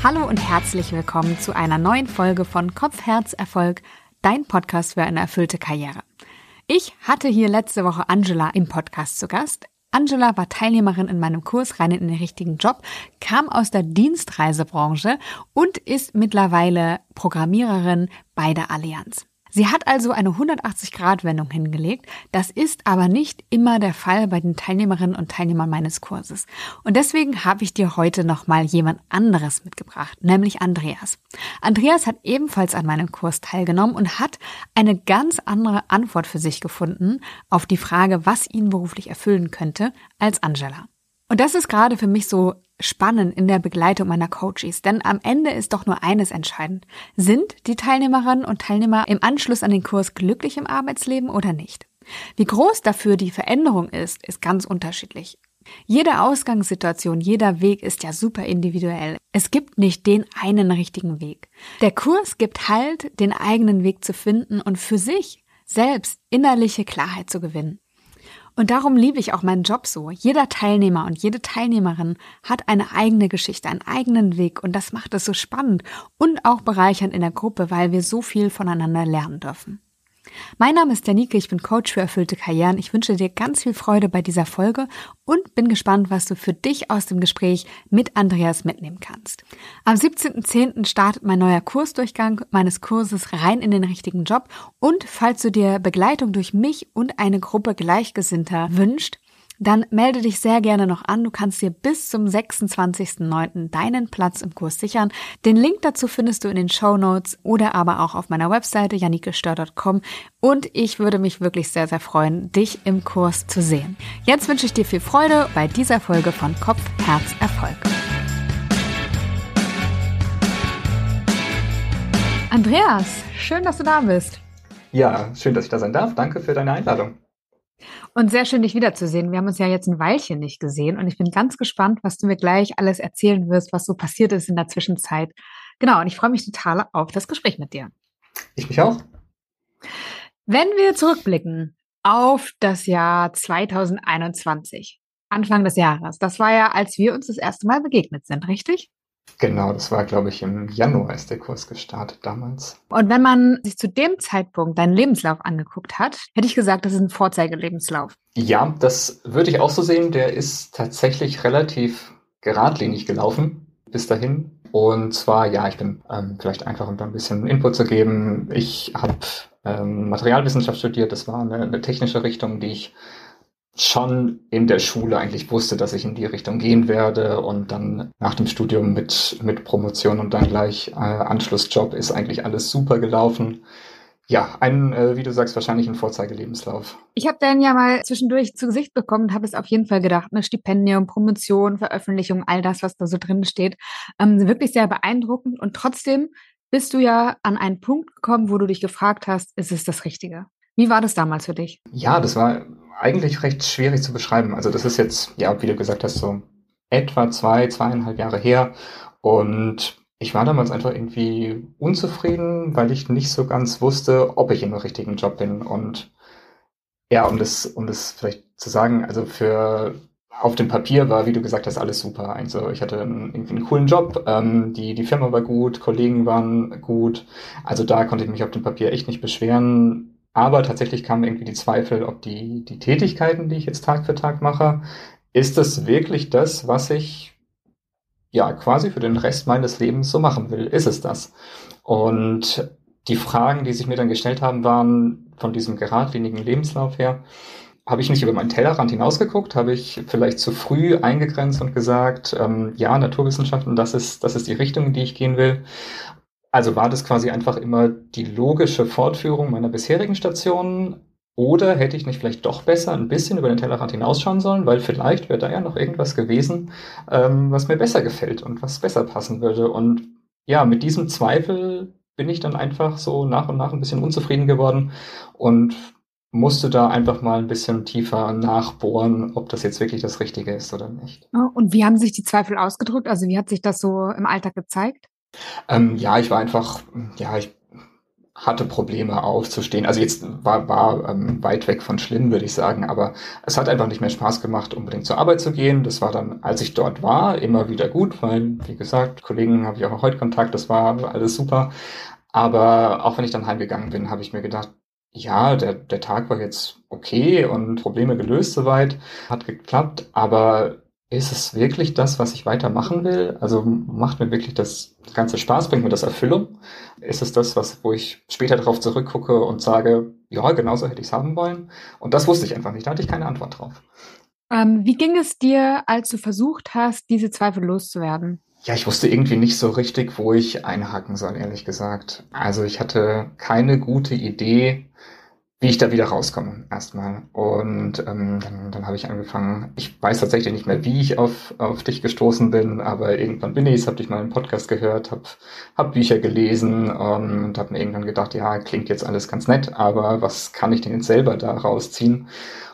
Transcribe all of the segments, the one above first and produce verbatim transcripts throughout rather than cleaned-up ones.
Hallo und herzlich willkommen zu einer neuen Folge von Kopf, Herz, Erfolg, dein Podcast für eine erfüllte Karriere. Ich hatte hier letzte Woche Angela im Podcast zu Gast. Angela war Teilnehmerin in meinem Kurs Rein in den richtigen Job, kam aus der Dienstreisebranche und ist mittlerweile Programmiererin bei der Allianz. Sie hat also eine hundertachtzig-Grad-Wendung hingelegt. Das ist aber nicht immer der Fall bei den Teilnehmerinnen und Teilnehmern meines Kurses. Und deswegen habe ich dir heute nochmal jemand anderes mitgebracht, nämlich Andreas. Andreas hat ebenfalls an meinem Kurs teilgenommen und hat eine ganz andere Antwort für sich gefunden auf die Frage, was ihn beruflich erfüllen könnte, als Angela. Und das ist gerade für mich so spannend in der Begleitung meiner Coaches, denn am Ende ist doch nur eines entscheidend. Sind die Teilnehmerinnen und Teilnehmer im Anschluss an den Kurs glücklich im Arbeitsleben oder nicht? Wie groß dafür die Veränderung ist, ist ganz unterschiedlich. Jede Ausgangssituation, jeder Weg ist ja super individuell. Es gibt nicht den einen richtigen Weg. Der Kurs gibt Halt, den eigenen Weg zu finden und für sich selbst innerliche Klarheit zu gewinnen. Und darum liebe ich auch meinen Job so. Jeder Teilnehmer und jede Teilnehmerin hat eine eigene Geschichte, einen eigenen Weg und das macht es so spannend und auch bereichernd in der Gruppe, weil wir so viel voneinander lernen dürfen. Mein Name ist Janike, ich bin Coach für erfüllte Karrieren. Ich wünsche dir ganz viel Freude bei dieser Folge und bin gespannt, was du für dich aus dem Gespräch mit Andreas mitnehmen kannst. Am siebzehnten zehnten startet mein neuer Kursdurchgang meines Kurses Rein in den richtigen Job und falls du dir Begleitung durch mich und eine Gruppe Gleichgesinnter wünschst, dann melde dich sehr gerne noch an. Du kannst dir bis zum sechsundzwanzigsten neunten deinen Platz im Kurs sichern. Den Link dazu findest du in den Shownotes oder aber auch auf meiner Webseite janike stör punkt com und ich würde mich wirklich sehr, sehr freuen, dich im Kurs zu sehen. Jetzt wünsche ich dir viel Freude bei dieser Folge von Kopf, Herz, Erfolg. Andreas, schön, dass du da bist. Ja, schön, dass ich da sein darf. Danke für deine Einladung. Und sehr schön, dich wiederzusehen. Wir haben uns ja jetzt ein Weilchen nicht gesehen und ich bin ganz gespannt, was du mir gleich alles erzählen wirst, was so passiert ist in der Zwischenzeit. Genau, und ich freue mich total auf das Gespräch mit dir. Ich mich auch. Wenn wir zurückblicken auf das Jahr zweitausendeinundzwanzig, Anfang des Jahres, das war ja, als wir uns das erste Mal begegnet sind, richtig? Genau, das war, glaube ich, im Januar ist der Kurs gestartet damals. Und wenn man sich zu dem Zeitpunkt deinen Lebenslauf angeguckt hat, hätte ich gesagt, das ist ein Vorzeigelebenslauf. Ja, das würde ich auch so sehen. Der ist tatsächlich relativ geradlinig gelaufen bis dahin. Und zwar, ja, ich bin ähm, vielleicht einfach, um da ein bisschen Input zu geben. Ich habe ähm, Materialwissenschaft studiert. Das war eine, eine technische Richtung, die ich schon in der Schule eigentlich wusste, dass ich in die Richtung gehen werde und dann nach dem Studium mit mit Promotion und dann gleich äh, Anschlussjob ist eigentlich alles super gelaufen. Ja, ein, äh, wie du sagst, wahrscheinlich ein Vorzeigelebenslauf. Ich habe dann ja mal zwischendurch zu Gesicht bekommen und habe es auf jeden Fall gedacht, ne, Stipendium, Promotion, Veröffentlichung, all das, was da so drin steht, ähm, wirklich sehr beeindruckend und trotzdem bist du ja an einen Punkt gekommen, wo du dich gefragt hast, ist es das Richtige? Wie war das damals für dich? Ja, das war eigentlich recht schwierig zu beschreiben. Also das ist jetzt, ja, wie du gesagt hast, so etwa zwei, zweieinhalb Jahre her. Und ich war damals einfach irgendwie unzufrieden, weil ich nicht so ganz wusste, ob ich in einem richtigen Job bin. Und ja, um das, um das vielleicht zu sagen, also für auf dem Papier war, wie du gesagt hast, alles super. Also ich hatte einen, irgendwie einen coolen Job, ähm, die, die Firma war gut, Kollegen waren gut. Also da konnte ich mich auf dem Papier echt nicht beschweren. Aber tatsächlich kamen irgendwie die Zweifel, ob die, die Tätigkeiten, die ich jetzt Tag für Tag mache, ist das wirklich das, was ich ja quasi für den Rest meines Lebens so machen will? Ist es das? Und die Fragen, die sich mir dann gestellt haben, waren von diesem geradlinigen Lebenslauf her, habe ich nicht über meinen Tellerrand hinausgeguckt? Habe ich vielleicht zu früh eingegrenzt und gesagt, ähm, ja, Naturwissenschaften, das ist, das ist die Richtung, in die ich gehen will? Also war das quasi einfach immer die logische Fortführung meiner bisherigen Stationen? Oder hätte ich nicht vielleicht doch besser ein bisschen über den Tellerrand hinausschauen sollen? Weil vielleicht wäre da ja noch irgendwas gewesen, ähm, was mir besser gefällt und was besser passen würde. Und ja, mit diesem Zweifel bin ich dann einfach so nach und nach ein bisschen unzufrieden geworden und musste da einfach mal ein bisschen tiefer nachbohren, ob das jetzt wirklich das Richtige ist oder nicht. Und wie haben sich die Zweifel ausgedrückt? Also wie hat sich das so im Alltag gezeigt? Ähm, ja, ich war einfach, ja, ich hatte Probleme aufzustehen. Also jetzt war, war ähm, weit weg von schlimm, würde ich sagen, aber es hat einfach nicht mehr Spaß gemacht, unbedingt zur Arbeit zu gehen. Das war dann, als ich dort war, immer wieder gut, weil, wie gesagt, Kollegen habe ich auch heute Kontakt, das war alles super. Aber auch wenn ich dann heimgegangen bin, habe ich mir gedacht, ja, der, der Tag war jetzt okay und Probleme gelöst soweit, hat geklappt, aber ist es wirklich das, was ich weitermachen will? Also macht mir wirklich das Ganze Spaß, bringt mir das Erfüllung? Ist es das, was, wo ich später darauf zurückgucke und sage, ja, genauso hätte ich es haben wollen? Und das wusste ich einfach nicht, da hatte ich keine Antwort drauf. Ähm, wie ging es dir, als du versucht hast, diese Zweifel loszuwerden? Ja, ich wusste irgendwie nicht so richtig, wo ich einhaken soll, ehrlich gesagt. Also ich hatte keine gute Idee, wie ich da wieder rauskomme, erstmal. Und ähm, dann, dann habe ich angefangen, ich weiß tatsächlich nicht mehr, wie ich auf, auf dich gestoßen bin, aber irgendwann bin ich, habe dich mal im Podcast gehört, habe hab Bücher gelesen ähm, und habe mir irgendwann gedacht, ja, klingt jetzt alles ganz nett, aber was kann ich denn jetzt selber da rausziehen?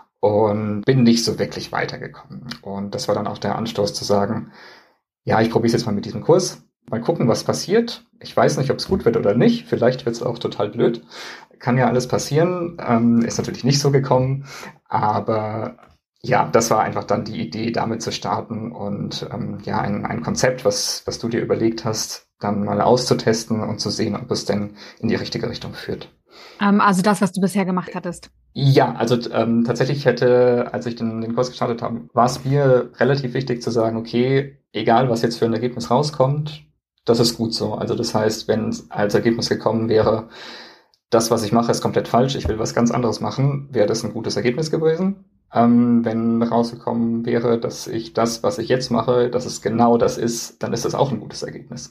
Und bin nicht so wirklich weitergekommen. Und das war dann auch der Anstoß zu sagen, ja, ich probiere es jetzt mal mit diesem Kurs. Mal gucken, was passiert. Ich weiß nicht, ob es gut wird oder nicht. Vielleicht wird es auch total blöd. Kann ja alles passieren. Ähm, ist natürlich nicht so gekommen. Aber ja, das war einfach dann die Idee, damit zu starten und ähm, ja, ein, ein Konzept, was, was du dir überlegt hast, dann mal auszutesten und zu sehen, ob es denn in die richtige Richtung führt. Ähm, also das, was du bisher gemacht hattest. Ja, also ähm, tatsächlich hätte, als ich den, den Kurs gestartet habe, war es mir relativ wichtig zu sagen, okay, egal was jetzt für ein Ergebnis rauskommt, das ist gut so. Also das heißt, wenn als Ergebnis gekommen wäre, das, was ich mache, ist komplett falsch, ich will was ganz anderes machen, wäre das ein gutes Ergebnis gewesen. Ähm, wenn rausgekommen wäre, dass ich das, was ich jetzt mache, dass es genau das ist, dann ist das auch ein gutes Ergebnis.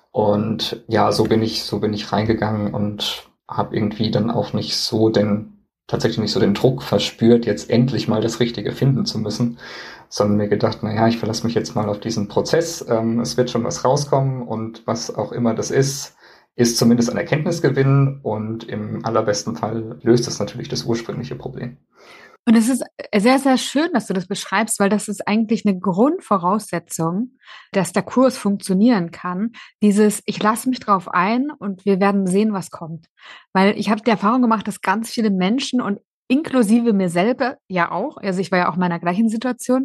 Und ja, so bin ich, so bin ich reingegangen und habe irgendwie dann auch nicht so den tatsächlich nicht so den Druck verspürt, jetzt endlich mal das Richtige finden zu müssen, sondern mir gedacht, na ja, ich verlasse mich jetzt mal auf diesen Prozess. Ähm, es wird schon was rauskommen und was auch immer das ist, ist zumindest ein Erkenntnisgewinn und im allerbesten Fall löst es natürlich das ursprüngliche Problem. Und es ist sehr, sehr schön, dass du das beschreibst, weil das ist eigentlich eine Grundvoraussetzung, dass der Kurs funktionieren kann. Dieses, ich lasse mich drauf ein und wir werden sehen, was kommt. Weil ich habe die Erfahrung gemacht, dass ganz viele Menschen und inklusive mir selber ja auch, also ich war ja auch in meiner gleichen Situation,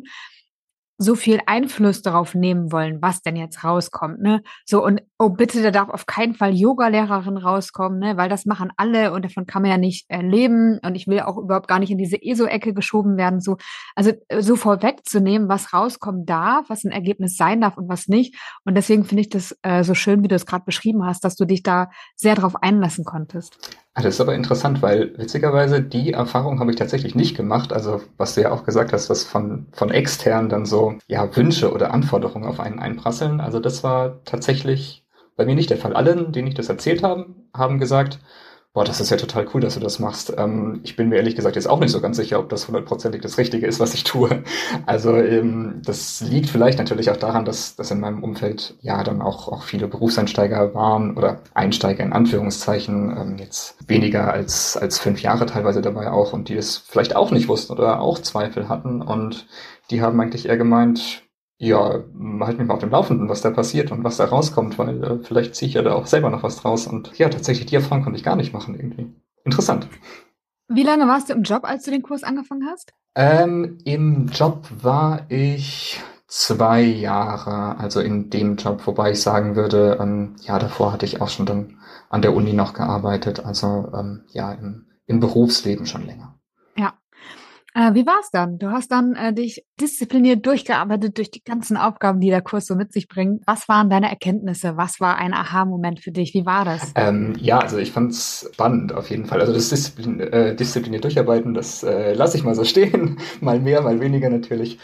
so viel Einfluss darauf nehmen wollen, was denn jetzt rauskommt, ne? So, und oh bitte, da darf auf keinen Fall Yoga-Lehrerin rauskommen, ne? Weil das machen alle und davon kann man ja nicht äh, leben und ich will auch überhaupt gar nicht in diese E S O-Ecke geschoben werden, so. Also äh, so vorwegzunehmen, was rauskommen darf, was ein Ergebnis sein darf und was nicht. Und deswegen finde ich das äh, so schön, wie du es gerade beschrieben hast, dass du dich da sehr drauf einlassen konntest. Ah, das ist aber interessant, weil witzigerweise die Erfahrung habe ich tatsächlich nicht gemacht. Also was du ja auch gesagt hast, was von, von extern dann so ja Wünsche oder Anforderungen auf einen einprasseln. Also das war tatsächlich bei mir nicht der Fall. Allen, denen ich das erzählt habe, haben gesagt, boah, das ist ja total cool, dass du das machst. Ähm, ich bin mir ehrlich gesagt jetzt auch nicht so ganz sicher, ob das hundertprozentig das Richtige ist, was ich tue. Also ähm, das liegt vielleicht natürlich auch daran, dass, dass in meinem Umfeld ja dann auch, auch viele Berufseinsteiger waren oder Einsteiger in Anführungszeichen, ähm, jetzt weniger als, als fünf Jahre teilweise dabei auch und die es vielleicht auch nicht wussten oder auch Zweifel hatten und die haben eigentlich eher gemeint, ja, halt mich mal auf dem Laufenden, was da passiert und was da rauskommt, weil äh, vielleicht ziehe ich ja da auch selber noch was draus. Und ja, tatsächlich, die Erfahrung konnte ich gar nicht machen irgendwie. Interessant. Wie lange warst du im Job, als du den Kurs angefangen hast? Ähm, im Job war ich zwei Jahre, also in dem Job, wobei ich sagen würde, ähm, ja, davor hatte ich auch schon dann an der Uni noch gearbeitet, also ähm, ja, im, im Berufsleben schon länger. Ja. Äh, wie war's dann? Du hast dann äh, dich diszipliniert durchgearbeitet durch die ganzen Aufgaben, die der Kurs so mit sich bringt. Was waren deine Erkenntnisse? Was war ein Aha-Moment für dich? Wie war das? Ähm, ja, also ich fand's spannend auf jeden Fall. Also das Disziplin, äh, diszipliniert Durcharbeiten, das äh, lasse ich mal so stehen. Mal mehr, mal weniger natürlich.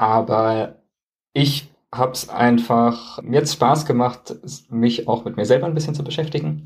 Aber ich hab's einfach, mir hat's Spaß gemacht, mich auch mit mir selber ein bisschen zu beschäftigen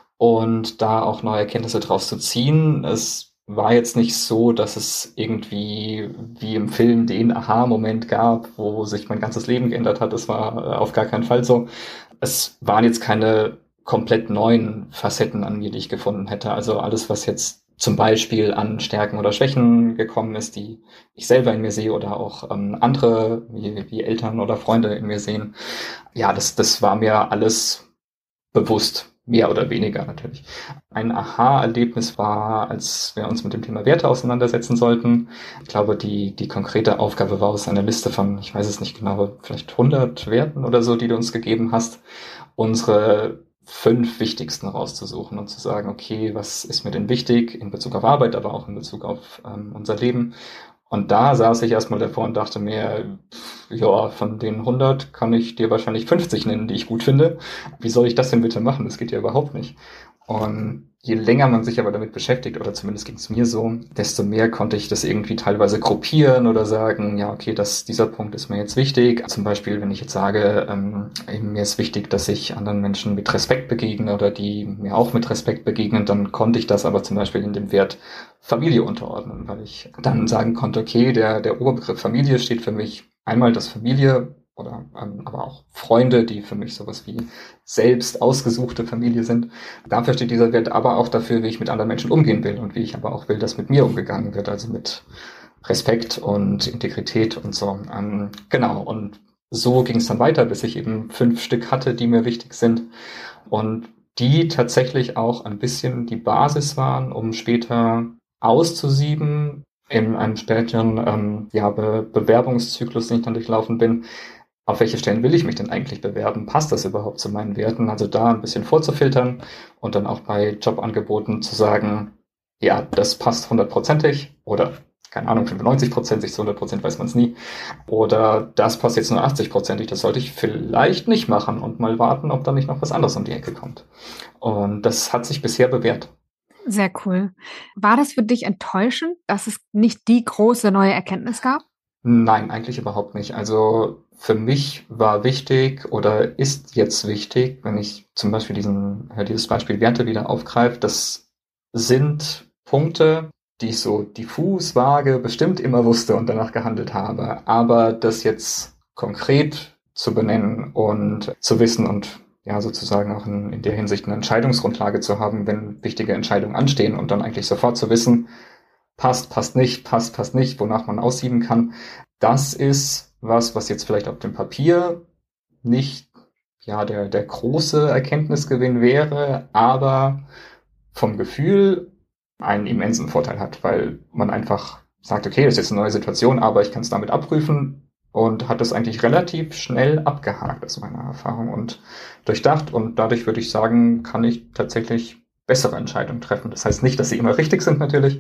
und da auch neue Erkenntnisse draus zu ziehen. Es war jetzt nicht so, dass es irgendwie wie im Film den Aha-Moment gab, wo sich mein ganzes Leben geändert hat. Das war äh, auf gar keinen Fall so. Es waren jetzt keine komplett neuen Facetten an mir, die ich gefunden hätte. Also alles, was jetzt zum Beispiel an Stärken oder Schwächen gekommen ist, die ich selber in mir sehe oder auch ähm, andere, wie, wie Eltern oder Freunde in mir sehen. Ja, das, das war mir alles bewusst. mehr oder weniger natürlich. Ein Aha-Erlebnis war, als wir uns mit dem Thema Werte auseinandersetzen sollten. Ich glaube, die, die konkrete Aufgabe war aus einer Liste von, ich weiß es nicht genau, vielleicht hundert Werten oder so, die du uns gegeben hast, unsere fünf wichtigsten rauszusuchen und zu sagen, okay, was ist mir denn wichtig in Bezug auf Arbeit, aber auch in Bezug auf ähm, unser Leben. Und da saß ich erstmal davor und dachte mir, ja, von den hundert kann ich dir wahrscheinlich fünfzig nennen, die ich gut finde. Wie soll ich das denn bitte machen? Das geht ja überhaupt nicht. Und je länger man sich aber damit beschäftigt, oder zumindest ging es mir so, desto mehr konnte ich das irgendwie teilweise gruppieren oder sagen, ja, okay, das, dieser Punkt ist mir jetzt wichtig. Zum Beispiel, wenn ich jetzt sage, ähm, mir ist wichtig, dass ich anderen Menschen mit Respekt begegne oder die mir auch mit Respekt begegnen, dann konnte ich das aber zum Beispiel in dem Wert Familie unterordnen, weil ich dann sagen konnte, okay, der, der Oberbegriff Familie steht für mich einmal das Familie oder ähm, aber auch Freunde, die für mich sowas wie selbst ausgesuchte Familie sind. Dafür steht dieser Wert aber auch dafür, wie ich mit anderen Menschen umgehen will und wie ich aber auch will, dass mit mir umgegangen wird, also mit Respekt und Integrität und so. Ähm, genau, und so ging es dann weiter, bis ich eben fünf Stück hatte, die mir wichtig sind und die tatsächlich auch ein bisschen die Basis waren, um später auszusieben in einem späteren ähm, ja, Be- Bewerbungszyklus, den ich dann durchlaufen bin. Auf welche Stellen will ich mich denn eigentlich bewerben? Passt das überhaupt zu meinen Werten? Also da ein bisschen vorzufiltern und dann auch bei Jobangeboten zu sagen, ja, das passt hundertprozentig oder keine Ahnung, fünfundneunzig Prozent, sich zu hundert Prozent weiß man es nie. Oder das passt jetzt nur achtzig Prozentig, das sollte ich vielleicht nicht machen und mal warten, ob da nicht noch was anderes um die Ecke kommt. Und das hat sich bisher bewährt. Sehr cool. War das für dich enttäuschend, dass es nicht die große neue Erkenntnis gab? Nein, eigentlich überhaupt nicht. Also für mich war wichtig oder ist jetzt wichtig, wenn ich zum Beispiel diesen, ja, dieses Beispiel Werte wieder aufgreife, das sind Punkte, die ich so diffus, vage, bestimmt immer wusste und danach gehandelt habe. Aber das jetzt konkret zu benennen und zu wissen und ja sozusagen auch in, in der Hinsicht eine Entscheidungsgrundlage zu haben, wenn wichtige Entscheidungen anstehen und dann eigentlich sofort zu wissen, passt, passt nicht, passt, passt nicht, wonach man aussieben kann. Das ist was, was jetzt vielleicht auf dem Papier nicht ja der, der große Erkenntnisgewinn wäre, aber vom Gefühl einen immensen Vorteil hat, weil man einfach sagt, okay, das ist jetzt eine neue Situation, aber ich kann es damit abprüfen und hat das eigentlich relativ schnell abgehakt aus meiner Erfahrung und durchdacht und dadurch würde ich sagen, kann ich tatsächlich bessere Entscheidungen treffen. Das heißt nicht, dass sie immer richtig sind natürlich,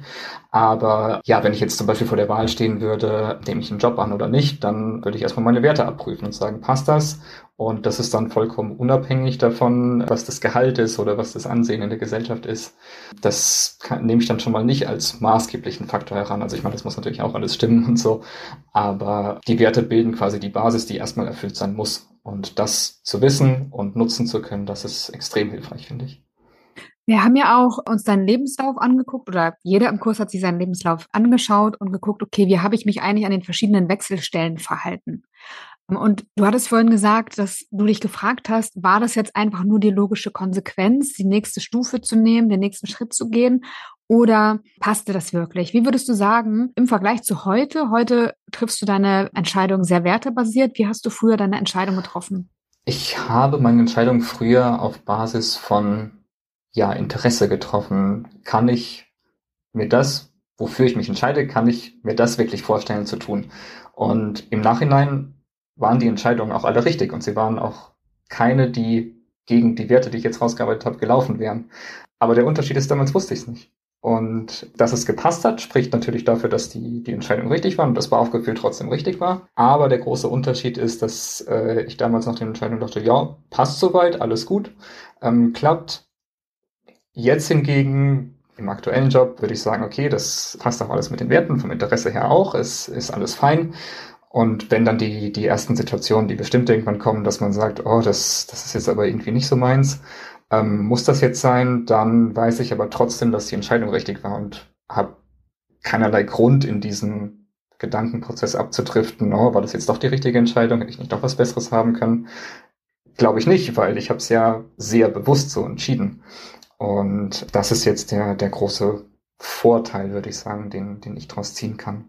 aber ja, wenn ich jetzt zum Beispiel vor der Wahl stehen würde, nehme ich einen Job an oder nicht, dann würde ich erstmal meine Werte abprüfen und sagen, passt das? Und das ist dann vollkommen unabhängig davon, was das Gehalt ist oder was das Ansehen in der Gesellschaft ist. Das kann, nehme ich dann schon mal nicht als maßgeblichen Faktor heran. Also ich meine, das muss natürlich auch alles stimmen und so, aber die Werte bilden quasi die Basis, die erstmal erfüllt sein muss. Und das zu wissen und nutzen zu können, das ist extrem hilfreich, finde ich. Wir haben ja auch uns deinen Lebenslauf angeguckt oder jeder im Kurs hat sich seinen Lebenslauf angeschaut und geguckt, okay, wie habe ich mich eigentlich an den verschiedenen Wechselstellen verhalten? Und du hattest vorhin gesagt, dass du dich gefragt hast, war das jetzt einfach nur die logische Konsequenz, die nächste Stufe zu nehmen, den nächsten Schritt zu gehen? Oder passte das wirklich? Wie würdest du sagen, im Vergleich zu heute, heute triffst du deine Entscheidung sehr wertebasiert. Wie hast du früher deine Entscheidung getroffen? Ich habe meine Entscheidung früher auf Basis von ja, Interesse getroffen. Kann ich mir das, wofür ich mich entscheide, kann ich mir das wirklich vorstellen zu tun? Und im Nachhinein waren die Entscheidungen auch alle richtig und sie waren auch keine, die gegen die Werte, die ich jetzt rausgearbeitet habe, gelaufen wären. Aber der Unterschied ist, damals wusste ich es nicht. Und dass es gepasst hat, spricht natürlich dafür, dass die, die Entscheidung richtig war und das Bauchgefühl trotzdem richtig war. Aber der große Unterschied ist, dass äh, ich damals nach der Entscheidung dachte, ja, passt soweit, alles gut, ähm, klappt. Jetzt hingegen, im aktuellen Job, würde ich sagen, okay, das passt auch alles mit den Werten, vom Interesse her auch, es ist alles fein. Und wenn dann die, die ersten Situationen, die bestimmt irgendwann kommen, dass man sagt, oh, das, das ist jetzt aber irgendwie nicht so meins, ähm, muss das jetzt sein, dann weiß ich aber trotzdem, dass die Entscheidung richtig war und habe keinerlei Grund in diesen Gedankenprozess abzudriften, oh, war das jetzt doch die richtige Entscheidung, hätte ich nicht doch was Besseres haben können? Glaube ich nicht, weil ich habe es ja sehr bewusst so entschieden. Und das ist jetzt der, der große Vorteil, würde ich sagen, den, den ich daraus ziehen kann.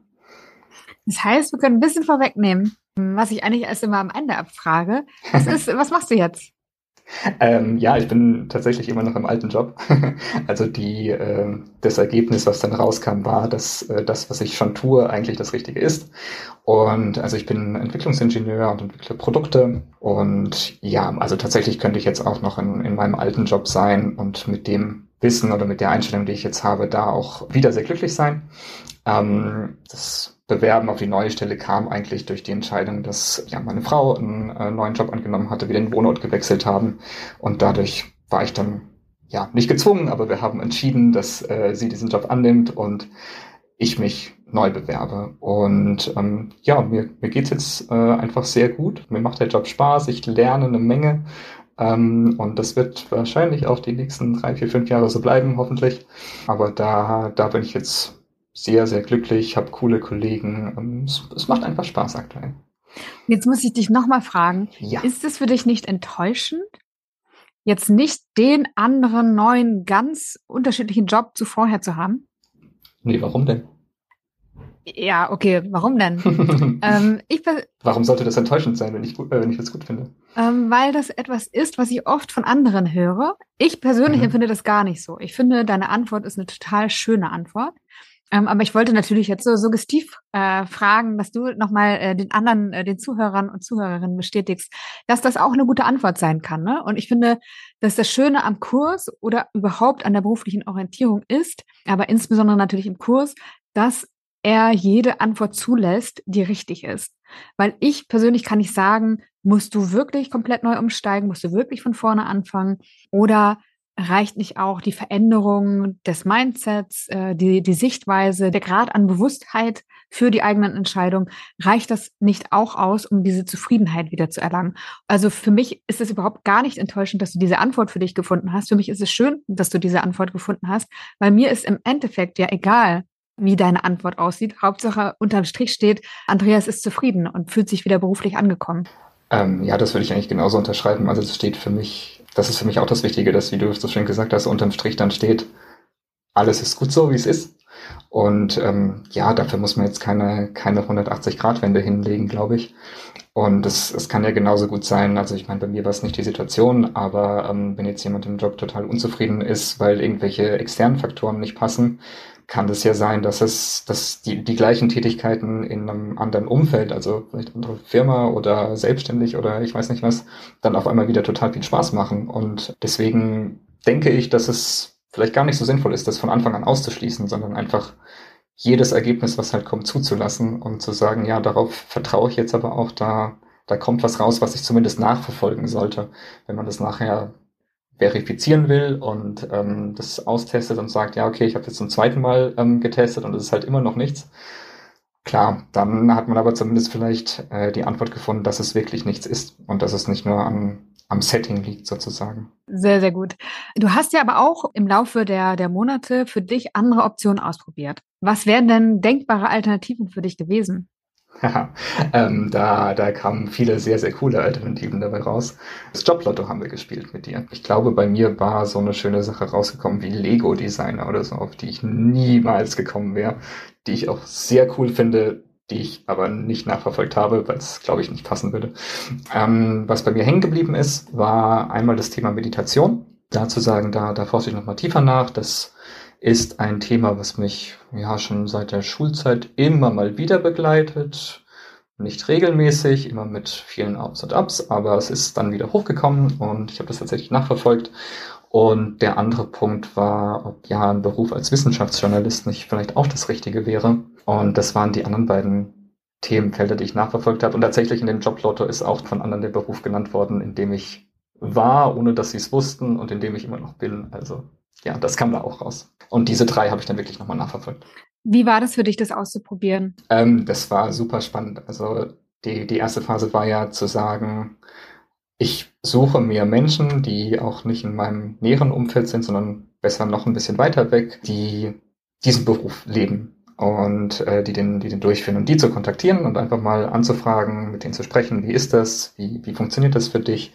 Das heißt, wir können ein bisschen vorwegnehmen, was ich eigentlich erst immer am Ende abfrage. Was ist, was machst du jetzt? Ähm, ja, ich bin tatsächlich immer noch im alten Job. Also die, äh, das Ergebnis, was dann rauskam, war, dass äh, das, was ich schon tue, eigentlich das Richtige ist. Und also ich bin Entwicklungsingenieur und entwickle Produkte. Und ja, also tatsächlich könnte ich jetzt auch noch in, in meinem alten Job sein und mit dem Wissen oder mit der Einstellung, die ich jetzt habe, da auch wieder sehr glücklich sein. Ähm, das Bewerben auf die neue Stelle kam eigentlich durch die Entscheidung, dass ja meine Frau einen äh, neuen Job angenommen hatte, wir den Wohnort gewechselt haben und dadurch war ich dann ja nicht gezwungen, aber wir haben entschieden, dass äh, sie diesen Job annimmt und ich mich neu bewerbe. Und ähm, ja, mir, mir geht's jetzt äh, einfach sehr gut. Mir macht der Job Spaß, ich lerne eine Menge. Ähm, und das wird wahrscheinlich auch die nächsten drei, vier, fünf Jahre so bleiben, hoffentlich. Aber da, da bin ich jetzt sehr, sehr glücklich, habe coole Kollegen. Ähm, es, es macht einfach Spaß aktuell. Jetzt muss ich dich nochmal fragen, Ja. ist es für dich nicht enttäuschend, jetzt nicht den anderen neuen, ganz unterschiedlichen Job zu vorher zu haben? Nee, warum denn? Ja, okay, warum denn? ähm, ich, be- Warum sollte das enttäuschend sein, wenn ich, gut, äh, wenn ich das gut finde? ähm, weil das etwas ist, was ich oft von anderen höre. Ich persönlich Mhm. empfinde das gar nicht so. Ich finde, deine Antwort ist eine total schöne Antwort. Ähm, aber ich wollte natürlich jetzt so suggestiv äh, fragen, dass du nochmal äh, den anderen, äh, den Zuhörern und Zuhörerinnen bestätigst, dass das auch eine gute Antwort sein kann. Ne? Und ich finde, dass das Schöne am Kurs oder überhaupt an der beruflichen Orientierung ist, aber insbesondere natürlich im Kurs, dass er jede Antwort zulässt, die richtig ist. Weil ich persönlich kann nicht sagen, musst du wirklich komplett neu umsteigen, musst du wirklich von vorne anfangen oder reicht nicht auch die Veränderung des Mindsets, äh, die, die Sichtweise, der Grad an Bewusstheit für die eigenen Entscheidungen, reicht das nicht auch aus, um diese Zufriedenheit wieder zu erlangen? Also für mich ist es überhaupt gar nicht enttäuschend, dass du diese Antwort für dich gefunden hast. Für mich ist es schön, dass du diese Antwort gefunden hast, weil mir ist im Endeffekt ja egal, wie deine Antwort aussieht. Hauptsache unterm Strich steht, Andreas ist zufrieden und fühlt sich wieder beruflich angekommen. Ähm, ja, das würde ich eigentlich genauso unterschreiben. Also es steht für mich, das ist für mich auch das Wichtige, dass, wie du so schön gesagt hast, unterm Strich dann steht, alles ist gut so, wie es ist. Und ähm, ja, dafür muss man jetzt keine, keine hundertachtzig-Grad-Wende hinlegen, glaube ich. Und es, es kann ja genauso gut sein, also ich meine, bei mir war es nicht die Situation, aber ähm, wenn jetzt jemand im Job total unzufrieden ist, weil irgendwelche externen Faktoren nicht passen, kann es ja sein, dass es, dass die, die gleichen Tätigkeiten in einem anderen Umfeld, also vielleicht andere Firma oder selbstständig oder ich weiß nicht was, dann auf einmal wieder total viel Spaß machen. Und deswegen denke ich, dass es vielleicht gar nicht so sinnvoll ist, das von Anfang an auszuschließen, sondern einfach jedes Ergebnis, was halt kommt, zuzulassen und zu sagen, ja, darauf vertraue ich jetzt aber auch, da, da kommt was raus, was ich zumindest nachverfolgen sollte. Wenn man das nachher verifizieren will und ähm, das austestet und sagt, ja, okay, ich habe jetzt zum zweiten Mal ähm, getestet und es ist halt immer noch nichts. Klar, dann hat man aber zumindest vielleicht äh, die Antwort gefunden, dass es wirklich nichts ist und dass es nicht nur am, am Setting liegt sozusagen. Sehr, sehr gut. Du hast ja aber auch im Laufe der, der Monate für dich andere Optionen ausprobiert. Was wären denn denkbare Alternativen für dich gewesen? Ja, ähm, da, da kamen viele sehr, sehr coole Alternativen dabei raus. Das Joblotto haben wir gespielt mit dir. Ich glaube, bei mir war so eine schöne Sache rausgekommen wie Lego-Designer oder so, auf die ich niemals gekommen wäre, die ich auch sehr cool finde, die ich aber nicht nachverfolgt habe, weil es, glaube ich, nicht passen würde. Ähm, was bei mir hängen geblieben ist, war einmal das Thema Meditation. Da zu sagen, da, da forsche ich nochmal tiefer nach. Das ist ein Thema, was mich ja schon seit der Schulzeit immer mal wieder begleitet. Nicht regelmäßig, immer mit vielen Ups und Ups, aber es ist dann wieder hochgekommen und ich habe das tatsächlich nachverfolgt. Und der andere Punkt war, ob ja ein Beruf als Wissenschaftsjournalist nicht vielleicht auch das Richtige wäre. Und das waren die anderen beiden Themenfelder, die ich nachverfolgt habe. Und tatsächlich in dem Joblotto ist auch von anderen der Beruf genannt worden, in dem ich war, ohne dass sie es wussten und in dem ich immer noch bin. Also ja, das kam da auch raus. Und diese drei habe ich dann wirklich nochmal nachverfolgt. Wie war das für dich, das auszuprobieren? Ähm, das war super spannend. Also die, die erste Phase war ja zu sagen, ich suche mir Menschen, die auch nicht in meinem näheren Umfeld sind, sondern besser noch ein bisschen weiter weg, die diesen Beruf leben und äh, die den, die den durchführen und die zu kontaktieren und einfach mal anzufragen, mit denen zu sprechen, wie ist das, wie, wie funktioniert das für dich?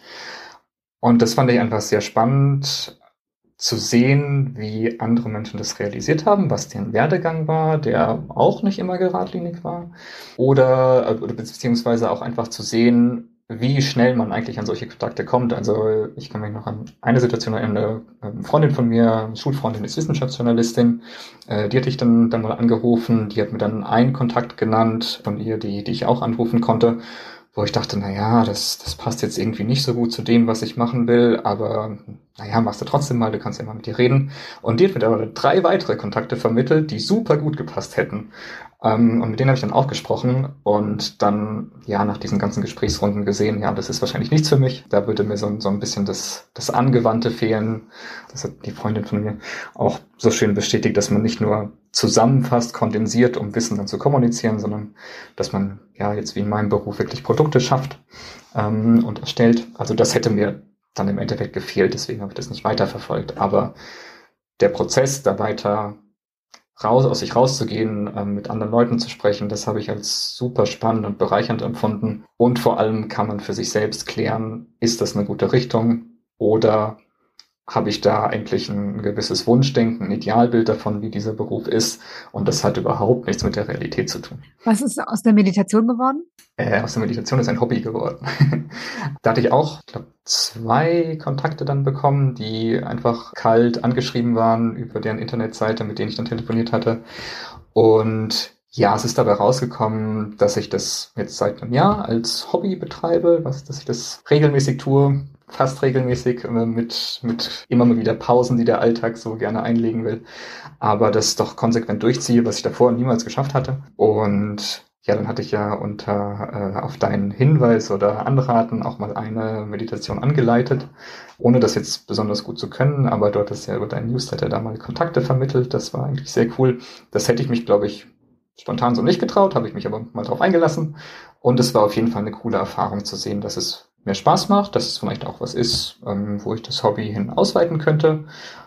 Und das fand ich einfach sehr spannend zu sehen, wie andere Menschen das realisiert haben, was deren Werdegang war, der auch nicht immer geradlinig war. Oder, oder beziehungsweise auch einfach zu sehen, wie schnell man eigentlich an solche Kontakte kommt. Also ich kann mich noch an eine Situation erinnern, eine Freundin von mir, eine Schulfreundin, ist Wissenschaftsjournalistin, äh, die hatte ich dann, dann mal angerufen, die hat mir dann einen Kontakt genannt von ihr, die, die ich auch anrufen konnte, wo ich dachte, na ja, das, das passt jetzt irgendwie nicht so gut zu dem, was ich machen will, aber naja, machst du trotzdem mal, du kannst ja mal mit ihr reden. Und die hat mir aber drei weitere Kontakte vermittelt, die super gut gepasst hätten. Ähm, und mit denen habe ich dann auch gesprochen und dann, ja, nach diesen ganzen Gesprächsrunden gesehen, ja, das ist wahrscheinlich nichts für mich. Da würde mir so, so ein bisschen das, das Angewandte fehlen. Das hat die Freundin von mir auch so schön bestätigt, dass man nicht nur zusammenfasst, kondensiert, um Wissen dann zu kommunizieren, sondern dass man, ja, jetzt wie in meinem Beruf wirklich Produkte schafft ähm, und erstellt. Also das hätte mir dann im Endeffekt gefehlt, deswegen habe ich das nicht weiterverfolgt. Aber der Prozess, da weiter raus, aus sich rauszugehen, ähm, mit anderen Leuten zu sprechen, das habe ich als super spannend und bereichernd empfunden. Und vor allem kann man für sich selbst klären, ist das eine gute Richtung oder habe ich da eigentlich ein gewisses Wunschdenken, ein Idealbild davon, wie dieser Beruf ist. Und das hat überhaupt nichts mit der Realität zu tun. Was ist aus der Meditation geworden? Äh, aus der Meditation ist ein Hobby geworden. Da hatte ich auch, ich glaube, zwei Kontakte dann bekommen, die einfach kalt angeschrieben waren über deren Internetseite, mit denen ich dann telefoniert hatte. Und ja, es ist dabei rausgekommen, dass ich das jetzt seit einem Jahr als Hobby betreibe, was, dass ich das regelmäßig tue, fast regelmäßig, mit, mit immer mal wieder Pausen, die der Alltag so gerne einlegen will, aber das doch konsequent durchziehe, was ich davor niemals geschafft hatte. Und ja, dann hatte ich ja unter äh, auf deinen Hinweis oder Anraten auch mal eine Meditation angeleitet, ohne das jetzt besonders gut zu können, aber dort ist ja über deinen Newsletter da mal Kontakte vermittelt, das war eigentlich sehr cool. Das hätte ich mich, glaube ich, spontan so nicht getraut, habe ich mich aber mal drauf eingelassen und es war auf jeden Fall eine coole Erfahrung zu sehen, dass es mir Spaß macht, dass es vielleicht auch was ist, ähm, wo ich das Hobby hin ausweiten könnte.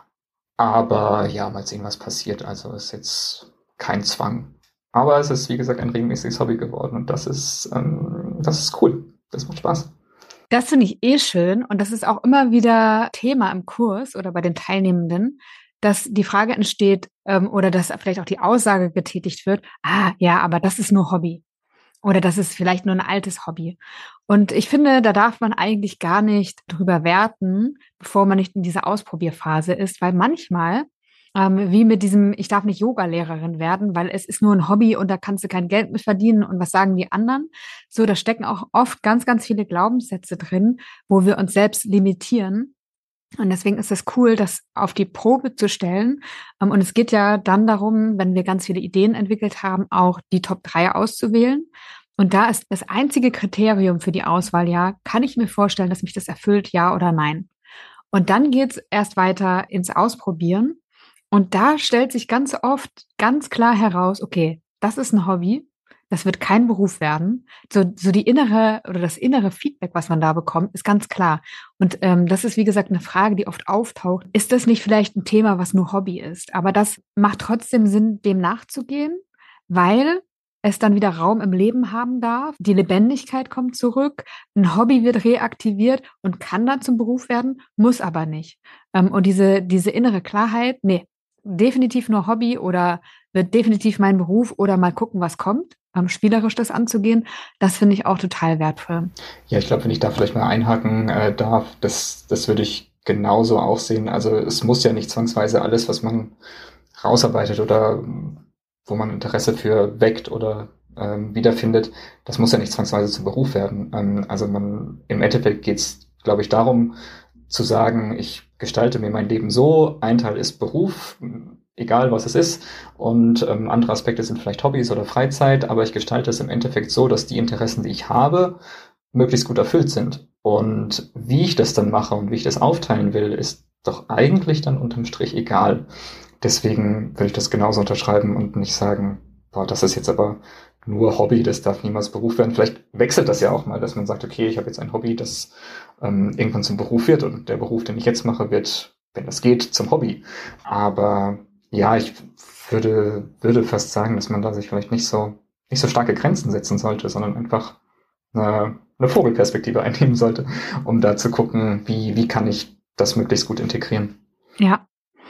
Aber ja, mal sehen, was passiert. Also ist jetzt kein Zwang. Aber es ist, wie gesagt, ein regelmäßiges Hobby geworden und das ist, ähm, das ist cool. Das macht Spaß. Das finde ich eh schön und das ist auch immer wieder Thema im Kurs oder bei den Teilnehmenden, dass die Frage entsteht ähm, oder dass vielleicht auch die Aussage getätigt wird, ah ja, aber das ist nur Hobby. Oder das ist vielleicht nur ein altes Hobby. Und ich finde, da darf man eigentlich gar nicht drüber werten, bevor man nicht in dieser Ausprobierphase ist, weil manchmal, ähm, wie mit diesem, ich darf nicht Yoga-Lehrerin werden, weil es ist nur ein Hobby und da kannst du kein Geld mit verdienen und was sagen die anderen? So, da stecken auch oft ganz, ganz viele Glaubenssätze drin, wo wir uns selbst limitieren. Und deswegen ist es cool, das auf die Probe zu stellen. Und es geht ja dann darum, wenn wir ganz viele Ideen entwickelt haben, auch die Top drei auszuwählen. Und da ist das einzige Kriterium für die Auswahl, ja, kann ich mir vorstellen, dass mich das erfüllt, ja oder nein. Und dann geht's erst weiter ins Ausprobieren. Und da stellt sich ganz oft ganz klar heraus, okay, das ist ein Hobby. Das wird kein Beruf werden. So, so die innere oder das innere Feedback, was man da bekommt, ist ganz klar. Und ähm, das ist, wie gesagt, eine Frage, die oft auftaucht. Ist das nicht vielleicht ein Thema, was nur Hobby ist? Aber das macht trotzdem Sinn, dem nachzugehen, weil es dann wieder Raum im Leben haben darf. Die Lebendigkeit kommt zurück. Ein Hobby wird reaktiviert und kann dann zum Beruf werden, muss aber nicht. Ähm, und diese, diese innere Klarheit, nee, definitiv nur Hobby oder wird definitiv mein Beruf oder mal gucken, was kommt, ähm, spielerisch das anzugehen, das finde ich auch total wertvoll. Ja, ich glaube, wenn ich da vielleicht mal einhaken äh, darf, das, das würde ich genauso auch sehen. Also es muss ja nicht zwangsweise alles, was man rausarbeitet oder wo man Interesse für weckt oder ähm, wiederfindet, das muss ja nicht zwangsweise zum Beruf werden. Ähm, also man im Endeffekt geht es, glaube ich, darum zu sagen, ich gestalte mir mein Leben so, ein Teil ist Beruf, egal was es ist, und ähm, andere Aspekte sind vielleicht Hobbys oder Freizeit, aber ich gestalte es im Endeffekt so, dass die Interessen, die ich habe, möglichst gut erfüllt sind. Und wie ich das dann mache und wie ich das aufteilen will, ist doch eigentlich dann unterm Strich egal. Deswegen würde ich das genauso unterschreiben und nicht sagen, boah, das ist jetzt aber nur Hobby, das darf niemals Beruf werden. Vielleicht wechselt das ja auch mal, dass man sagt, okay, ich habe jetzt ein Hobby, das ähm, irgendwann zum Beruf wird und der Beruf, den ich jetzt mache, wird, wenn das geht, zum Hobby. Aber ja, ich würde, würde fast sagen, dass man da sich vielleicht nicht so, nicht so starke Grenzen setzen sollte, sondern einfach eine, eine Vogelperspektive einnehmen sollte, um da zu gucken, wie, wie kann ich das möglichst gut integrieren. Ja.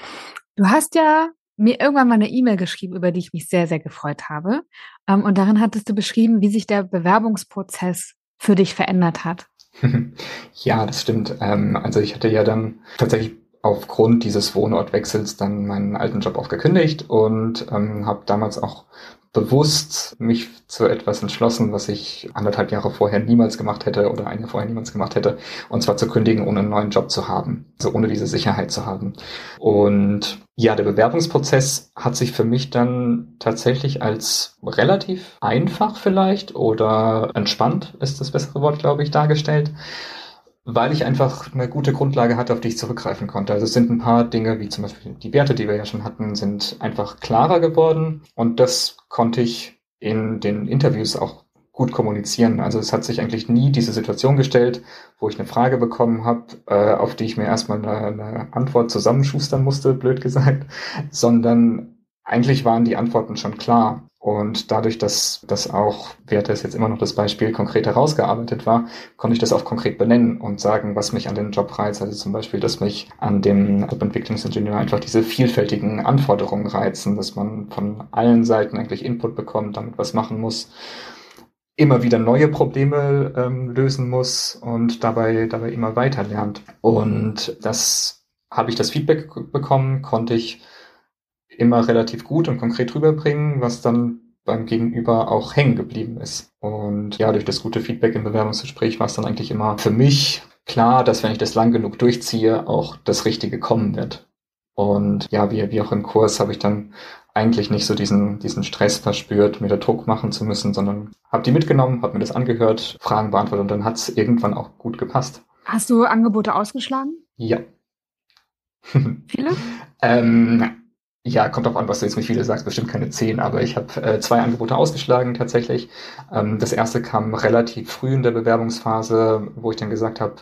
Du hast ja mir irgendwann mal eine E-Mail geschrieben, über die ich mich sehr, sehr gefreut habe. Und darin hattest du beschrieben, wie sich der Bewerbungsprozess für dich verändert hat. Ja, das stimmt. Ähm, also ich hatte ja dann tatsächlich aufgrund dieses Wohnortwechsels dann meinen alten Job auch gekündigt und ähm, habe damals auch bewusst mich zu etwas entschlossen, was ich anderthalb Jahre vorher niemals gemacht hätte oder ein Jahr vorher niemals gemacht hätte, und zwar zu kündigen, ohne einen neuen Job zu haben, also ohne diese Sicherheit zu haben. Und ja, der Bewerbungsprozess hat sich für mich dann tatsächlich als relativ einfach vielleicht oder entspannt, ist das bessere Wort, glaube ich, dargestellt, weil ich einfach eine gute Grundlage hatte, auf die ich zurückgreifen konnte. Also es sind ein paar Dinge, wie zum Beispiel die Werte, die wir ja schon hatten, sind einfach klarer geworden, und das konnte ich in den Interviews auch gut kommunizieren. Also es hat sich eigentlich nie diese Situation gestellt, wo ich eine Frage bekommen habe, äh, auf die ich mir erstmal eine, eine Antwort zusammenschustern musste, blöd gesagt, sondern eigentlich waren die Antworten schon klar. Und dadurch, dass das auch, Werte ist jetzt immer noch das Beispiel, konkret herausgearbeitet war, konnte ich das auch konkret benennen und sagen, was mich an dem Job reizt. Also zum Beispiel, dass mich an dem Webentwicklungsingenieur einfach diese vielfältigen Anforderungen reizen, dass man von allen Seiten eigentlich Input bekommt, damit was machen muss, immer wieder neue Probleme ähm, lösen muss und dabei, dabei immer weiter lernt. Und das habe ich das Feedback bekommen, konnte ich immer relativ gut und konkret rüberbringen, was dann beim Gegenüber auch hängen geblieben ist. Und ja, durch das gute Feedback im Bewerbungsgespräch war es dann eigentlich immer für mich klar, dass wenn ich das lang genug durchziehe, auch das Richtige kommen wird. Und ja, wie, wie auch im Kurs habe ich dann eigentlich nicht so diesen, diesen Stress verspürt, mir da Druck machen zu müssen, sondern habe die mitgenommen, habe mir das angehört, Fragen beantwortet, und dann hat es irgendwann auch gut gepasst. Hast du Angebote ausgeschlagen? Ja. Viele? ähm, Ja, kommt drauf an, was du jetzt mit viele sagst, bestimmt keine zehn, aber ich habe äh, zwei Angebote ausgeschlagen tatsächlich. Ähm, das erste kam relativ früh in der Bewerbungsphase, wo ich dann gesagt habe,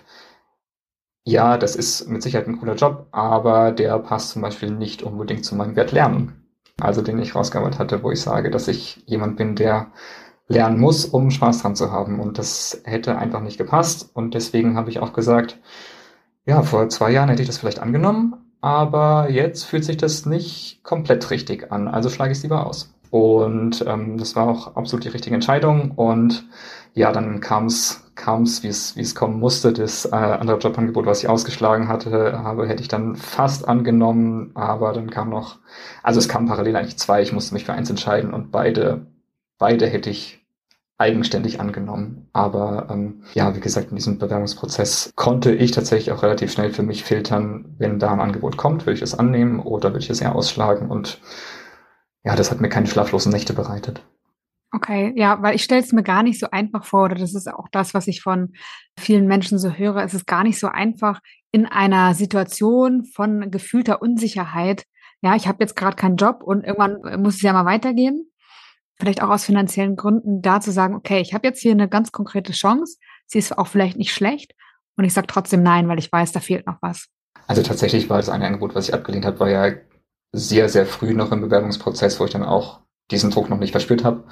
ja, das ist mit Sicherheit ein cooler Job, aber der passt zum Beispiel nicht unbedingt zu meinem Wert Lernen. Also den ich rausgearbeitet hatte, wo ich sage, dass ich jemand bin, der lernen muss, um Spaß dran zu haben. Und das hätte einfach nicht gepasst. Und deswegen habe ich auch gesagt, ja, vor zwei Jahren hätte ich das vielleicht angenommen, aber jetzt fühlt sich das nicht komplett richtig an, also schlage ich es lieber aus. Und ähm, das war auch absolut die richtige Entscheidung. Und ja, dann kam es, kam es, wie es, wie es kommen musste. Das äh, andere Jobangebot, was ich ausgeschlagen hatte, habe, hätte ich dann fast angenommen, aber dann kam noch, also es kamen parallel eigentlich zwei. Ich musste mich für eins entscheiden, und beide, beide hätte ich eigenständig angenommen. Aber ähm, ja, wie gesagt, in diesem Bewerbungsprozess konnte ich tatsächlich auch relativ schnell für mich filtern, wenn da ein Angebot kommt, will ich es annehmen oder will ich es eher ausschlagen. Und ja, das hat mir keine schlaflosen Nächte bereitet. Okay, ja, weil ich stelle es mir gar nicht so einfach vor, oder das ist auch das, was ich von vielen Menschen so höre. Es ist gar nicht so einfach, in einer Situation von gefühlter Unsicherheit, ja, ich habe jetzt gerade keinen Job und irgendwann muss es ja mal weitergehen, vielleicht auch aus finanziellen Gründen, da zu sagen, okay, ich habe jetzt hier eine ganz konkrete Chance, sie ist auch vielleicht nicht schlecht, und ich sage trotzdem nein, weil ich weiß, da fehlt noch was. Also tatsächlich war das eine Angebot, was ich abgelehnt habe, war ja sehr, sehr früh noch im Bewerbungsprozess, wo ich dann auch diesen Druck noch nicht verspürt habe.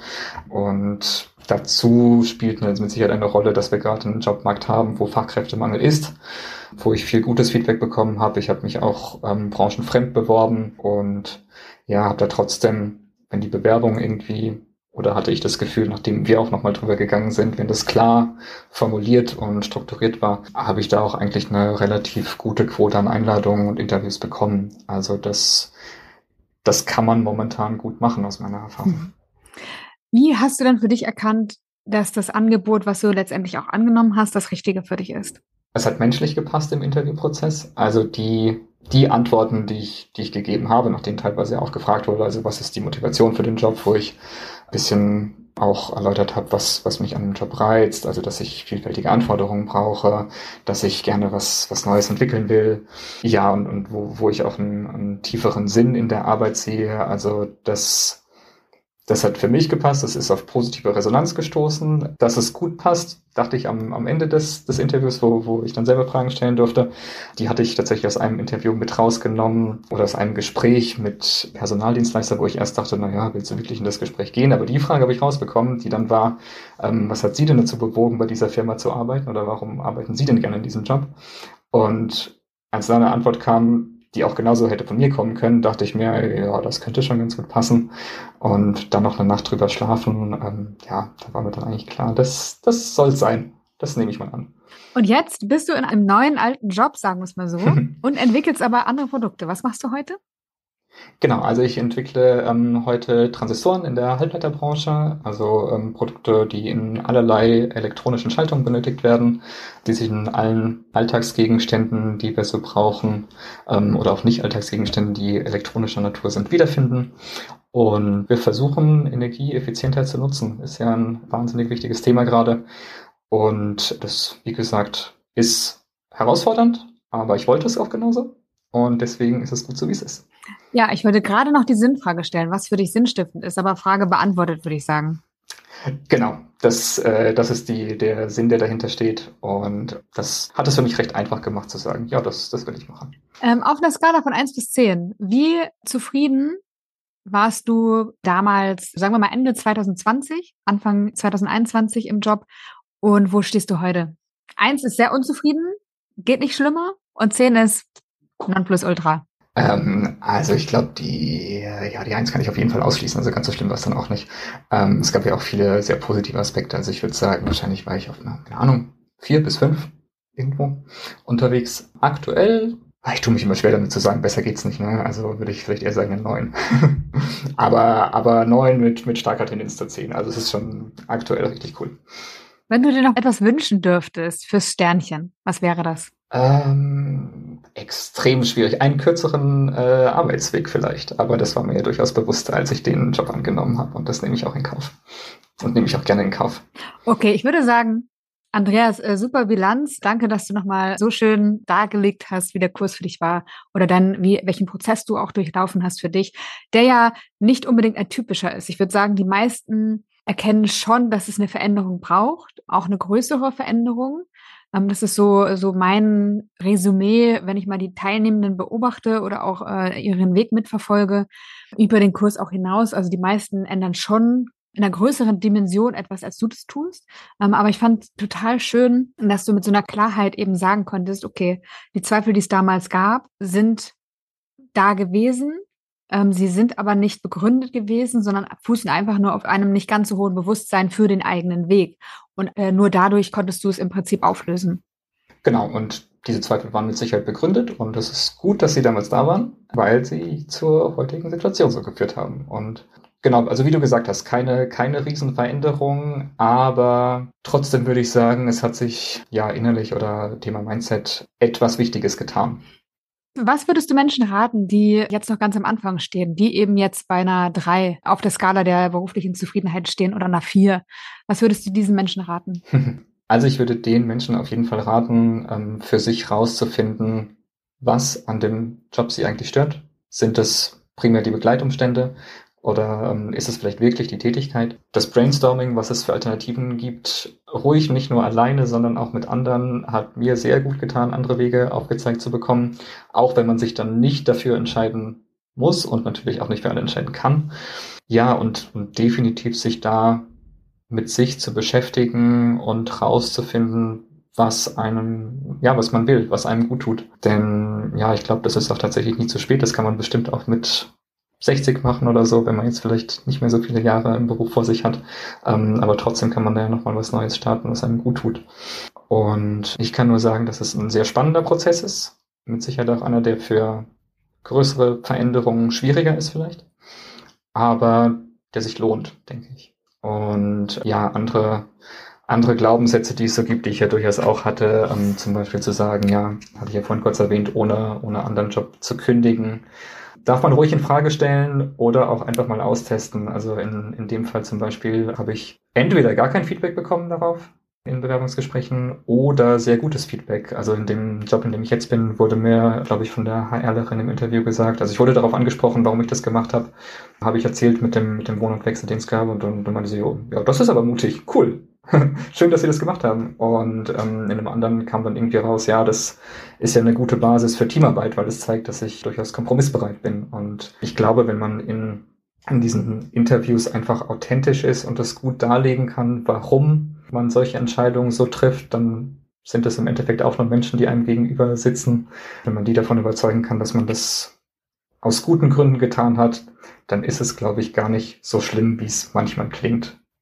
Und dazu spielt mit Sicherheit eine Rolle, dass wir gerade einen Jobmarkt haben, wo Fachkräftemangel ist, wo ich viel gutes Feedback bekommen habe. Ich habe mich auch ähm, branchenfremd beworben und ja, habe da trotzdem, wenn die Bewerbung irgendwie, oder hatte ich das Gefühl, nachdem wir auch nochmal drüber gegangen sind, wenn das klar formuliert und strukturiert war, habe ich da auch eigentlich eine relativ gute Quote an Einladungen und Interviews bekommen. Also das Das kann man momentan gut machen, aus meiner Erfahrung. Wie hast du denn für dich erkannt, dass das Angebot, was du letztendlich auch angenommen hast, das Richtige für dich ist? Es hat menschlich gepasst im Interviewprozess. Also die, die Antworten, die ich, die ich gegeben habe, nachdem teilweise auch gefragt wurde, also was ist die Motivation für den Job, wo ich ein bisschen auch erläutert habe, was, was mich an dem Job reizt, also dass ich vielfältige Anforderungen brauche, dass ich gerne was, was Neues entwickeln will. Ja, und, und wo, wo ich auch einen, einen tieferen Sinn in der Arbeit sehe. Also das, das hat für mich gepasst, das ist auf positive Resonanz gestoßen. Dass es gut passt, dachte ich am, am Ende des, des Interviews, wo, wo ich dann selber Fragen stellen durfte. Die hatte ich tatsächlich aus einem Interview mit rausgenommen oder aus einem Gespräch mit Personaldienstleister, wo ich erst dachte, naja, willst du wirklich in das Gespräch gehen? Aber die Frage habe ich rausbekommen, die dann war, ähm, was hat Sie denn dazu bewogen, bei dieser Firma zu arbeiten, oder warum arbeiten Sie denn gerne in diesem Job? Und als da eine Antwort kam, die auch genauso hätte von mir kommen können, dachte ich mir, ja, das könnte schon ganz gut passen. Und dann noch eine Nacht drüber schlafen, ähm, ja, da war mir dann eigentlich klar, das, das soll es sein. das nehme ich mal an. Und jetzt bist du in einem neuen alten Job, sagen wir es mal so, und entwickelst aber andere Produkte. Was machst du heute? Genau, also ich entwickle ähm, heute Transistoren in der Halbleiterbranche, also ähm, Produkte, die in allerlei elektronischen Schaltungen benötigt werden, die sich in allen Alltagsgegenständen, die wir so brauchen, ähm, oder auch Nicht-Alltagsgegenständen, die elektronischer Natur sind, wiederfinden. Und wir versuchen, Energie effizienter zu nutzen. Ist ja ein wahnsinnig wichtiges Thema gerade. Und das, wie gesagt, ist herausfordernd, aber ich wollte es auch genauso. Und deswegen ist es gut so, wie es ist. Ja, ich wollte gerade noch die Sinnfrage stellen, was für dich sinnstiftend ist, aber Frage beantwortet, würde ich sagen. Genau, das, äh, das ist die, der Sinn, der dahinter steht. Und das hat es für mich recht einfach gemacht zu sagen, ja, das, das will ich machen. Ähm, auf einer Skala von eins bis zehn, wie zufrieden warst du damals, sagen wir mal Ende zwanzig zwanzig, Anfang zwanzig einundzwanzig im Job und wo stehst du heute? Eins ist sehr unzufrieden, geht nicht schlimmer und zehn ist Nonplusultra. Ähm, also ich glaube, die, ja, die Eins kann ich auf jeden Fall ausschließen, also ganz so schlimm war es dann auch nicht. Ähm, es gab ja auch viele sehr positive Aspekte, also ich würde sagen, wahrscheinlich war ich auf einer, keine Ahnung, vier bis fünf irgendwo unterwegs. Aktuell, ah, ich tue mich immer schwer damit zu sagen, besser geht's nicht, ne? Also würde ich vielleicht eher sagen eine neun. aber, aber neun mit, mit starker Tendenz zur zehn, also es ist schon aktuell richtig cool. Wenn du dir noch etwas wünschen dürftest fürs Sternchen, was wäre das? Ähm, extrem schwierig. Einen kürzeren äh, Arbeitsweg vielleicht, aber das war mir ja durchaus bewusst, als ich den Job angenommen habe und das nehme ich auch in Kauf. Und nehme ich auch gerne in Kauf. Okay, ich würde sagen, Andreas, äh, super Bilanz. Danke, dass du nochmal so schön dargelegt hast, wie der Kurs für dich war oder dann, wie, welchen Prozess du auch durchlaufen hast für dich, der ja nicht unbedingt ein typischer ist. Ich würde sagen, die meisten erkennen schon, dass es eine Veränderung braucht, auch eine größere Veränderung. Ähm, das ist so, so mein Resümee, wenn ich mal die Teilnehmenden beobachte oder auch äh, ihren Weg mitverfolge, über den Kurs auch hinaus. Also die meisten ändern schon in einer größeren Dimension etwas, als du das tust. Ähm, aber ich fand total schön, dass du mit so einer Klarheit eben sagen konntest, okay, die Zweifel, die es damals gab, sind da gewesen. Ähm, sie sind aber nicht begründet gewesen, sondern fußen einfach nur auf einem nicht ganz so hohen Bewusstsein für den eigenen Weg. Und äh, nur dadurch konntest du es im Prinzip auflösen. Genau, und diese Zweifel waren mit Sicherheit begründet und es ist gut, dass sie damals da waren, weil sie zur heutigen Situation so geführt haben. Und genau, also wie du gesagt hast, keine, keine Riesenveränderung, aber trotzdem würde ich sagen, es hat sich ja innerlich oder Thema Mindset etwas Wichtiges getan. Was würdest du Menschen raten, die jetzt noch ganz am Anfang stehen, die eben jetzt bei einer drei auf der Skala der beruflichen Zufriedenheit stehen oder einer vier? Was würdest du diesen Menschen raten? Also ich würde den Menschen auf jeden Fall raten, für sich rauszufinden, was an dem Job sie eigentlich stört. Sind es primär die Begleitumstände? Oder ähm, ist es vielleicht wirklich die Tätigkeit? Das Brainstorming, was es für Alternativen gibt, ruhig nicht nur alleine, sondern auch mit anderen, hat mir sehr gut getan, andere Wege aufgezeigt zu bekommen. Auch wenn man sich dann nicht dafür entscheiden muss und natürlich auch nicht für alle entscheiden kann. Ja, und, und definitiv sich da mit sich zu beschäftigen und rauszufinden, was einem, ja, was man will, was einem gut tut. Denn ja, ich glaube, das ist auch tatsächlich nie zu spät. Das kann man bestimmt auch mit sechzig machen oder so, wenn man jetzt vielleicht nicht mehr so viele Jahre im Beruf vor sich hat. Ähm, aber trotzdem kann man da ja nochmal was Neues starten, was einem gut tut. Und ich kann nur sagen, dass es ein sehr spannender Prozess ist. Mit Sicherheit auch einer, der für größere Veränderungen schwieriger ist vielleicht. Aber der sich lohnt, denke ich. Und ja, andere andere Glaubenssätze, die es so gibt, die ich ja durchaus auch hatte, ähm, zum Beispiel zu sagen, ja, hatte ich ja vorhin kurz erwähnt, ohne, ohne anderen Job zu kündigen, darf man ruhig in Frage stellen oder auch einfach mal austesten. Also in, in dem Fall zum Beispiel habe ich entweder gar kein Feedback bekommen darauf in Bewerbungsgesprächen oder sehr gutes Feedback. Also in dem Job, in dem ich jetzt bin, wurde mir, glaube ich, von der HRlerin im Interview gesagt, also ich wurde darauf angesprochen, warum ich das gemacht habe, habe ich erzählt mit dem, mit dem Wohn- und Wechsel, den es gab und dann, dann meinte sie, oh, ja, das ist aber mutig, cool. Schön, dass Sie das gemacht haben. Und ähm, in einem anderen kam dann irgendwie raus, ja, das ist ja eine gute Basis für Teamarbeit, weil es zeigt, dass ich durchaus kompromissbereit bin. Und ich glaube, wenn man in, in diesen Interviews einfach authentisch ist und das gut darlegen kann, warum man solche Entscheidungen so trifft, dann sind es im Endeffekt auch nur Menschen, die einem gegenüber sitzen. Wenn man die davon überzeugen kann, dass man das aus guten Gründen getan hat, dann ist es, glaube ich, gar nicht so schlimm, wie es manchmal klingt,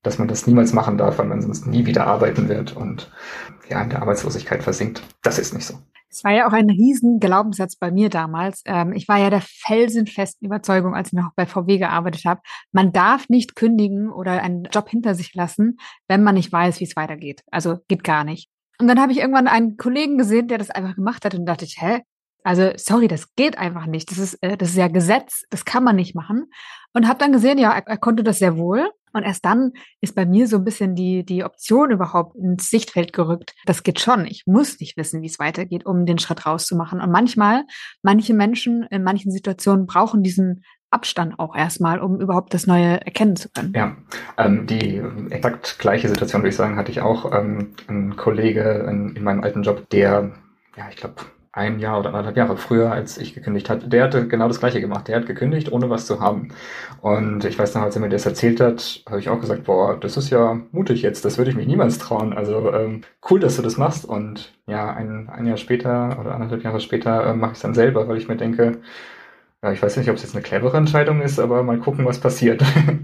dass man das niemals machen darf, weil man sonst nie wieder arbeiten wird und ja, in der Arbeitslosigkeit versinkt. Das ist nicht so. Es war ja auch ein riesen Glaubenssatz bei mir damals. Ähm, ich war ja der felsenfesten Überzeugung, als ich noch bei V W gearbeitet habe, man darf nicht kündigen oder einen Job hinter sich lassen, wenn man nicht weiß, wie es weitergeht. Also geht gar nicht. Und dann habe ich irgendwann einen Kollegen gesehen, der das einfach gemacht hat und dachte ich, hä? Also sorry, das geht einfach nicht. Das ist, äh, das ist ja Gesetz, das kann man nicht machen. Und habe dann gesehen, ja, er, er konnte das sehr wohl. Und erst dann ist bei mir so ein bisschen die, die Option überhaupt ins Sichtfeld gerückt. Das geht schon. Ich muss nicht wissen, wie es weitergeht, um den Schritt rauszumachen. Und manchmal, manche Menschen in manchen Situationen brauchen diesen Abstand auch erstmal, um überhaupt das Neue erkennen zu können. Ja, ähm, die exakt gleiche Situation, würde ich sagen, hatte ich auch. Ähm, ein Kollege in, in meinem alten Job, der, ja, ich glaube, ein Jahr oder anderthalb Jahre früher, als ich gekündigt hatte, der hatte genau das Gleiche gemacht. Der hat gekündigt, ohne was zu haben. Und ich weiß noch, als er mir das erzählt hat, habe ich auch gesagt, boah, das ist ja mutig jetzt, das würde ich mich niemals trauen. Also ähm, cool, dass du das machst. Und ja, ein, ein Jahr später oder anderthalb Jahre später äh, mache ich es dann selber, weil ich mir denke, ja, ich weiß nicht, ob es jetzt eine clevere Entscheidung ist, aber mal gucken, was passiert.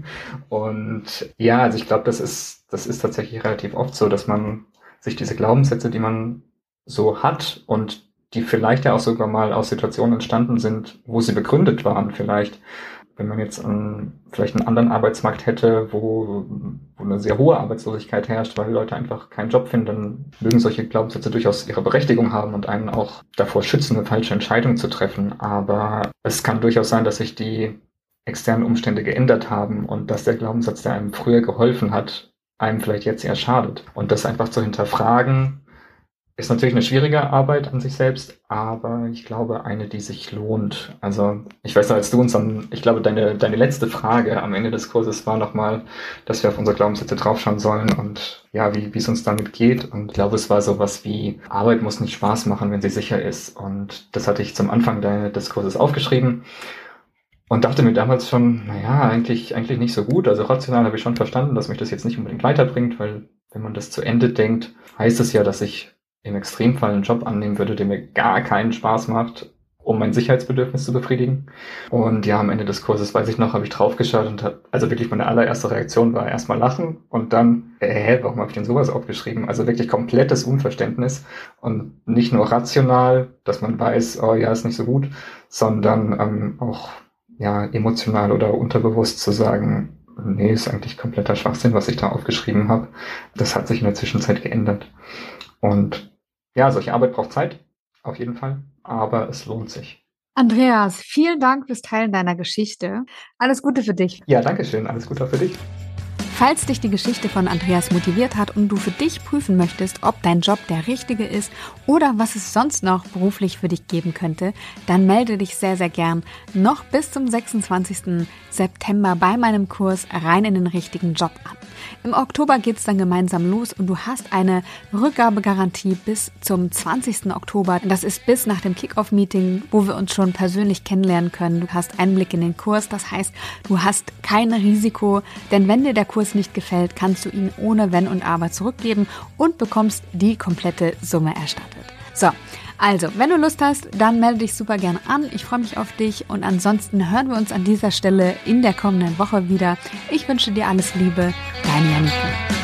Und ja, also ich glaube, das ist, das ist tatsächlich relativ oft so, dass man sich diese Glaubenssätze, die man so hat und die vielleicht ja auch sogar mal aus Situationen entstanden sind, wo sie begründet waren vielleicht. Wenn man jetzt einen, vielleicht einen anderen Arbeitsmarkt hätte, wo, wo eine sehr hohe Arbeitslosigkeit herrscht, weil Leute einfach keinen Job finden, dann mögen solche Glaubenssätze durchaus ihre Berechtigung haben und einen auch davor schützen, eine falsche Entscheidung zu treffen. Aber es kann durchaus sein, dass sich die externen Umstände geändert haben und dass der Glaubenssatz, der einem früher geholfen hat, einem vielleicht jetzt eher schadet. Und das einfach zu hinterfragen, ist natürlich eine schwierige Arbeit an sich selbst, aber ich glaube, eine, die sich lohnt. Also ich weiß noch, als du uns dann, ich glaube, deine deine letzte Frage am Ende des Kurses war nochmal, dass wir auf unsere Glaubenssätze draufschauen sollen und ja, wie wie es uns damit geht. Und ich glaube, es war sowas wie, Arbeit muss nicht Spaß machen, wenn sie sicher ist. Und das hatte ich zum Anfang des Kurses aufgeschrieben und dachte mir damals schon, naja, eigentlich eigentlich nicht so gut. Also rational habe ich schon verstanden, dass mich das jetzt nicht unbedingt weiterbringt, weil wenn man das zu Ende denkt, heißt es ja, dass ich im Extremfall einen Job annehmen würde, der mir gar keinen Spaß macht, um mein Sicherheitsbedürfnis zu befriedigen. Und ja, am Ende des Kurses, weiß ich noch, habe ich draufgeschaut und habe, also wirklich meine allererste Reaktion war erstmal lachen und dann, äh, hä, warum habe ich denn sowas aufgeschrieben? Also wirklich komplettes Unverständnis und nicht nur rational, dass man weiß, oh ja, ist nicht so gut, sondern ähm, auch ja emotional oder unterbewusst zu sagen, nee, ist eigentlich kompletter Schwachsinn, was ich da aufgeschrieben habe. Das hat sich in der Zwischenzeit geändert. Und ja, solche Arbeit braucht Zeit, auf jeden Fall, aber es lohnt sich. Andreas, vielen Dank fürs Teilen deiner Geschichte. Alles Gute für dich. Ja, danke schön. Alles Gute auch für dich. Falls dich die Geschichte von Andreas motiviert hat und du für dich prüfen möchtest, ob dein Job der richtige ist oder was es sonst noch beruflich für dich geben könnte, dann melde dich sehr, sehr gern noch bis zum sechsundzwanzigsten September bei meinem Kurs Rein in den richtigen Job an. Im Oktober geht's dann gemeinsam los und du hast eine Rückgabegarantie bis zum zwanzigsten Oktober. Das ist bis nach dem Kick-Off-Meeting, wo wir uns schon persönlich kennenlernen können. Du hast Einblick in den Kurs, das heißt, du hast kein Risiko, denn wenn dir der Kurs nicht gefällt, kannst du ihn ohne Wenn und Aber zurückgeben und bekommst die komplette Summe erstattet. So, also, wenn du Lust hast, dann melde dich super gerne an. Ich freue mich auf dich und ansonsten hören wir uns an dieser Stelle in der kommenden Woche wieder. Ich wünsche dir alles Liebe, deine Janike.